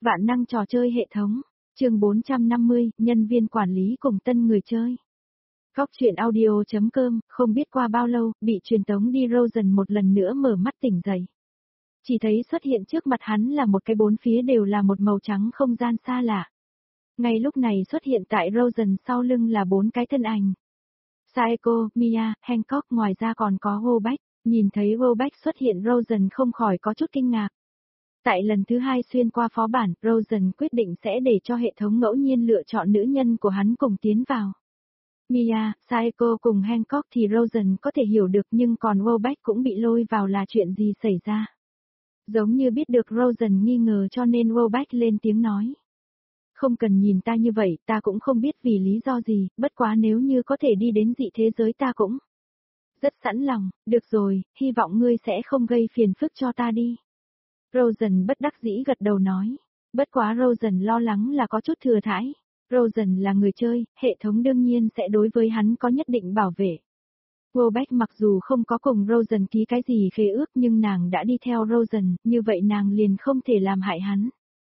Vạn năng trò chơi hệ thống. Chương 450, nhân viên quản lý cùng tân người chơi. Góc truyện audio.com, không biết qua bao lâu, bị truyền tống đi Rosen một lần nữa mở mắt tỉnh dậy. Chỉ thấy xuất hiện trước mặt hắn là một cái bốn phía đều là một màu trắng không gian xa lạ. Ngay lúc này xuất hiện tại Rosen sau lưng là bốn cái thân ảnh. Saeko, Mia, Hancock, ngoài ra còn có Wobach. Nhìn thấy Wobach xuất hiện Rosen không khỏi có chút kinh ngạc. Tại lần thứ hai xuyên qua phó bản, Rosen quyết định sẽ để cho hệ thống ngẫu nhiên lựa chọn nữ nhân của hắn cùng tiến vào. Mia, Saeko cùng Hancock thì Rosen có thể hiểu được, nhưng còn Wobach cũng bị lôi vào là chuyện gì xảy ra. Giống như biết được Rosen nghi ngờ cho nên Wobach lên tiếng nói. Không cần nhìn ta như vậy, ta cũng không biết vì lý do gì, bất quá nếu như có thể đi đến dị thế giới ta cũng rất sẵn lòng. Được rồi, hy vọng ngươi sẽ không gây phiền phức cho ta đi. Rosen bất đắc dĩ gật đầu nói. Bất quá Rosen lo lắng là có chút thừa thãi. Rosen là người chơi, hệ thống đương nhiên sẽ đối với hắn có nhất định bảo vệ. Wobach mặc dù không có cùng Rosen ký cái gì khế ước nhưng nàng đã đi theo Rosen, như vậy nàng liền không thể làm hại hắn.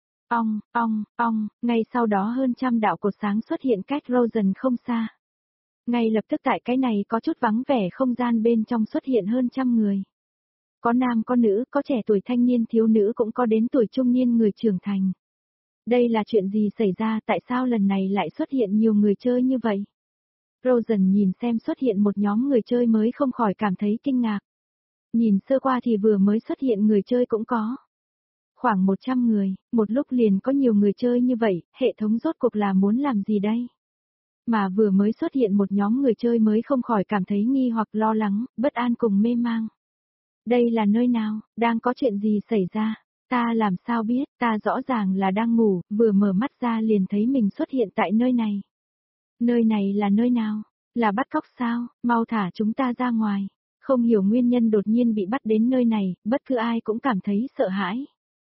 Ngay sau đó hơn trăm đạo cột sáng xuất hiện cách Rosen không xa. Ngay lập tức tại cái này có chút vắng vẻ không gian bên trong xuất hiện hơn trăm người. Có nam có nữ, có trẻ tuổi thanh niên thiếu nữ cũng có đến tuổi trung niên người trưởng thành. Đây là chuyện gì xảy ra, tại sao lần này lại xuất hiện nhiều người chơi như vậy? Rosen nhìn xem xuất hiện một nhóm người chơi mới không khỏi cảm thấy kinh ngạc. Nhìn sơ qua thì vừa mới xuất hiện người chơi cũng có. Khoảng 100 người, một lúc liền có nhiều người chơi như vậy, hệ thống rốt cuộc là muốn làm gì đây? Mà vừa mới xuất hiện một nhóm người chơi mới không khỏi cảm thấy nghi hoặc lo lắng, bất an cùng mê mang. Đây là nơi nào, đang có chuyện gì xảy ra? Ta làm sao biết, ta rõ ràng là đang ngủ, vừa mở mắt ra liền thấy mình xuất hiện tại nơi này. Nơi này là nơi nào? Là bắt cóc sao? Mau thả chúng ta ra ngoài. Không hiểu nguyên nhân đột nhiên bị bắt đến nơi này, bất cứ ai cũng cảm thấy sợ hãi.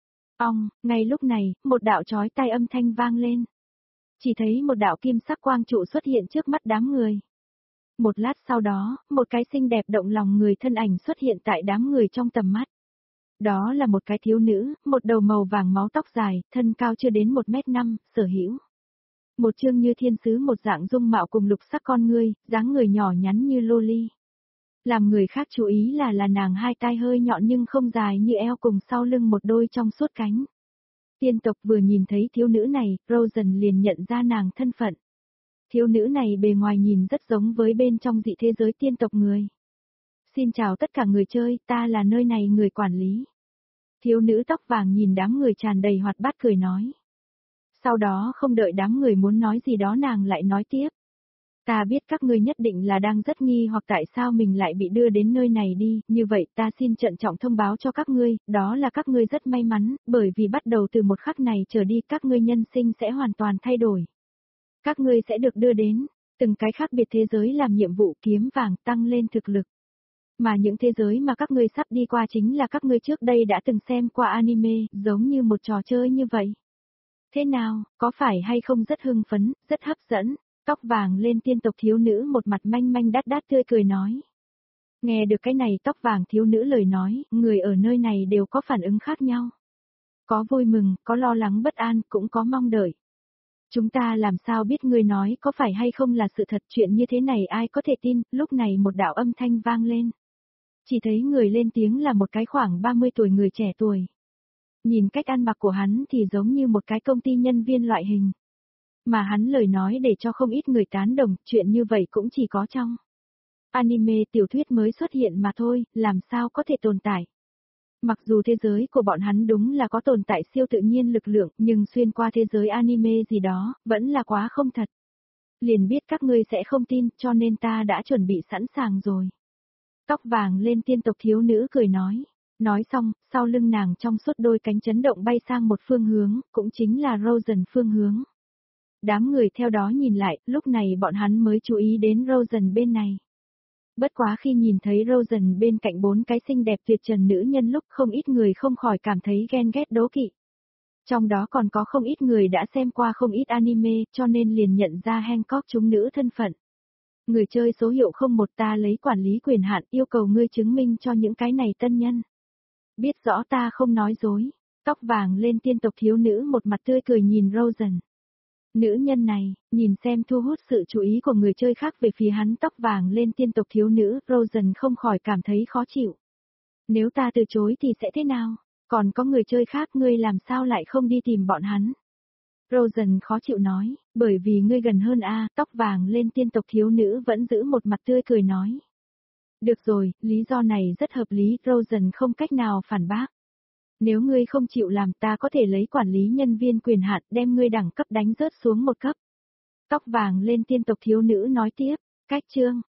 Ngay lúc này, một đạo chói tai âm thanh vang lên. Chỉ thấy một đạo kim sắc quang trụ xuất hiện trước mắt đám người. Một lát sau đó, một cái xinh đẹp động lòng người thân ảnh xuất hiện tại đám người trong tầm mắt. Đó là một cái thiếu nữ, một đầu màu vàng máu tóc dài, thân cao chưa đến 1m5, sở hữu. Một chương như thiên sứ một dạng dung mạo cùng lục sắc con ngươi, dáng người nhỏ nhắn như loli. Làm người khác chú ý là nàng hai tai hơi nhọn nhưng không dài như eo cùng sau lưng một đôi trong suốt cánh. Tiên tộc vừa nhìn thấy thiếu nữ này, Rosen liền nhận ra nàng thân phận. Thiếu nữ này bề ngoài nhìn rất giống với bên trong dị thế giới tiên tộc người. Xin chào tất cả người chơi, ta là nơi này người quản lý. Thiếu nữ tóc vàng nhìn đám người tràn đầy hoạt bát cười nói. Sau đó không đợi đám người muốn nói gì đó nàng lại nói tiếp. Ta biết các ngươi nhất định là đang rất nghi hoặc tại sao mình lại bị đưa đến nơi này đi, như vậy ta xin trân trọng thông báo cho các ngươi, đó là các ngươi rất may mắn, bởi vì bắt đầu từ một khắc này trở đi các ngươi nhân sinh sẽ hoàn toàn thay đổi. Các ngươi sẽ được đưa đến từng cái khác biệt thế giới làm nhiệm vụ kiếm vàng tăng lên thực lực. Mà những thế giới mà các ngươi sắp đi qua chính là các ngươi trước đây đã từng xem qua anime, giống như một trò chơi như vậy. Thế nào, có phải hay không rất hưng phấn, rất hấp dẫn? Tóc vàng lên tiên tộc thiếu nữ một mặt manh manh đát đát tươi cười nói. Nghe được cái này tóc vàng thiếu nữ lời nói, người ở nơi này đều có phản ứng khác nhau. Có vui mừng, có lo lắng bất an, cũng có mong đợi. Chúng ta làm sao biết ngươi nói có phải hay không là sự thật, chuyện như thế này ai có thể tin, lúc này một đạo âm thanh vang lên. Chỉ thấy người lên tiếng là một cái khoảng 30 tuổi người trẻ tuổi. Nhìn cách ăn mặc của hắn thì giống như một cái công ty nhân viên loại hình. Mà hắn lời nói để cho không ít người tán đồng, chuyện như vậy cũng chỉ có trong anime tiểu thuyết mới xuất hiện mà thôi, làm sao có thể tồn tại. Mặc dù thế giới của bọn hắn đúng là có tồn tại siêu tự nhiên lực lượng, nhưng xuyên qua thế giới anime gì đó, vẫn là quá không thật. Liền biết các ngươi sẽ không tin, cho nên ta đã chuẩn bị sẵn sàng rồi. Tóc vàng lên tiên tộc thiếu nữ cười nói. Nói xong, sau lưng nàng trong suốt đôi cánh chấn động bay sang một phương hướng, cũng chính là Rosen phương hướng. Đám người theo đó nhìn lại, lúc này bọn hắn mới chú ý đến Rosen bên này. Bất quá khi nhìn thấy Rosen bên cạnh bốn cái xinh đẹp tuyệt trần nữ nhân lúc không ít người không khỏi cảm thấy ghen ghét đố kỵ. Trong đó còn có không ít người đã xem qua không ít anime cho nên liền nhận ra Hancock chúng nữ thân phận. Người chơi số hiệu 01 ta lấy quản lý quyền hạn yêu cầu ngươi chứng minh cho những cái này tân nhân. Biết rõ ta không nói dối. Tóc vàng lên tiên tộc thiếu nữ một mặt tươi cười nhìn Rosen. Nữ nhân này, nhìn xem thu hút sự chú ý của người chơi khác về phía hắn. Tóc vàng lên tiên tộc thiếu nữ, Rosen không khỏi cảm thấy khó chịu. Nếu ta từ chối thì sẽ thế nào? Còn có người chơi khác, ngươi làm sao lại không đi tìm bọn hắn? Rosen khó chịu nói, bởi vì ngươi gần hơn a. Tóc vàng lên tiên tộc thiếu nữ vẫn giữ một mặt tươi cười nói. Được rồi, lý do này rất hợp lý, Rosen không cách nào phản bác. Nếu ngươi không chịu làm, ta có thể lấy quản lý nhân viên quyền hạn đem ngươi đẳng cấp đánh rớt xuống một cấp. Tóc vàng lên tiên tộc thiếu nữ nói tiếp, cách chương.